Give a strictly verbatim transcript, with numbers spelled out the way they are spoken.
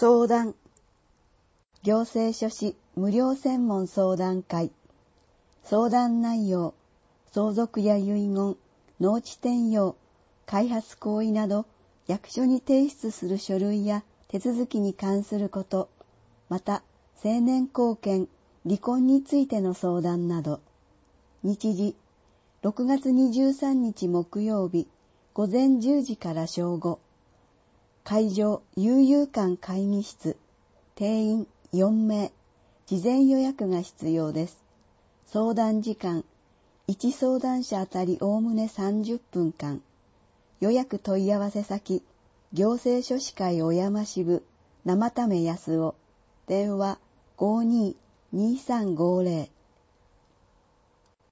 相談。行政書士無料専門相談会。相談内容、相続や遺言、農地転用、開発行為など、役所に提出する書類や手続きに関すること、また、成年後見、離婚についての相談など。日時、ろくがつにじゅうさんにち木曜日、午前じゅうじから正午。会場、悠々館会議室。定員よんめい。事前予約が必要です。相談時間、いち相談者あたりおおむねさんじゅっぷんかん。予約問い合わせ先、行政書士会小山支部、生為康夫。電話 ごーにーにーさんごーぜろ。